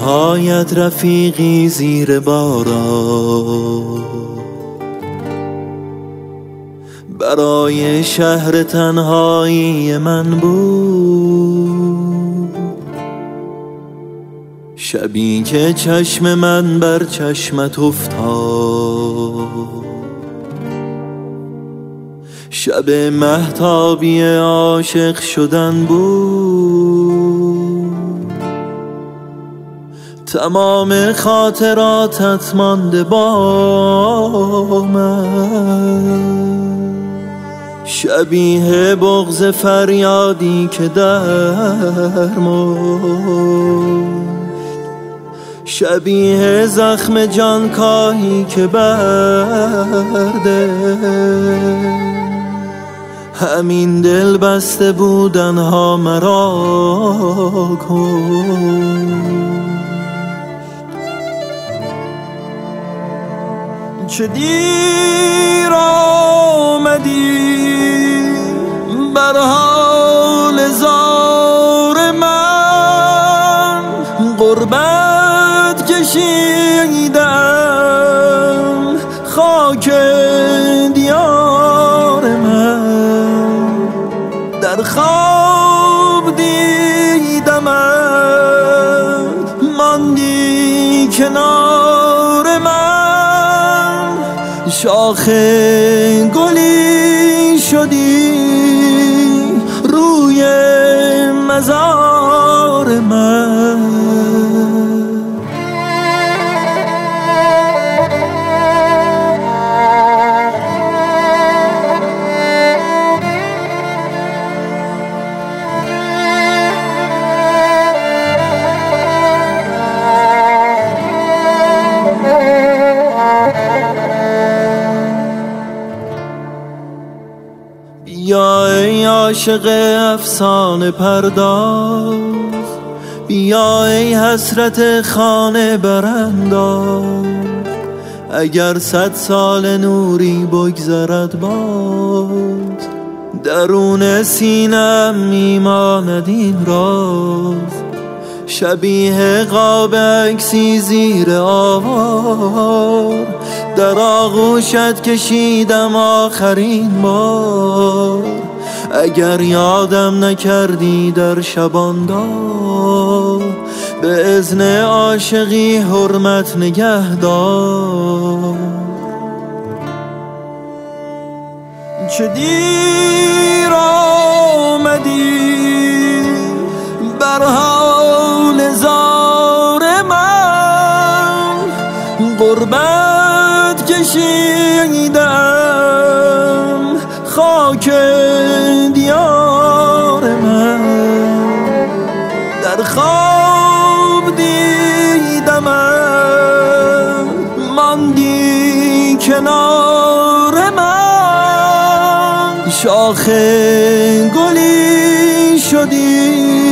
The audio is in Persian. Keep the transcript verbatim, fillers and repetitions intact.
پایت رفیقی زیر باران، برای شهر تنهایی من بود. شبی که چشم من بر چشمت افتاد، شب مهتابی عاشق شدن بود. تمام خاطراتت مانده با من، شبیه بغض فریادی که در مرد، شبیه زخم جانکاهی که برده. همین دل بسته بودن ها مرا کن. چه دیر آمدی بر حال زار من، غربت کشیدم خاک دیار من. در خواب دیدمت ماندی کنار من، شاخ گلی شدی روی مزار من. بیا ای عاشق افسانه پرداز، بیا ای حسرت خانه برانداز. اگر صد سال نوری بگذرد باز، درون سینم میماند این راز. شبیه قاب عکسی زیر آوار، در آغوشت کشیدم آخرین بار. اگر یادم نکردی در شباندار، به اذن عاشقی حرمت نگهدار. چه دیر آمدی بر حال زار من، غربت کشیدم خاک دیار من. در خواب دیدمت ماندی کنار من، شاخ گلی شدی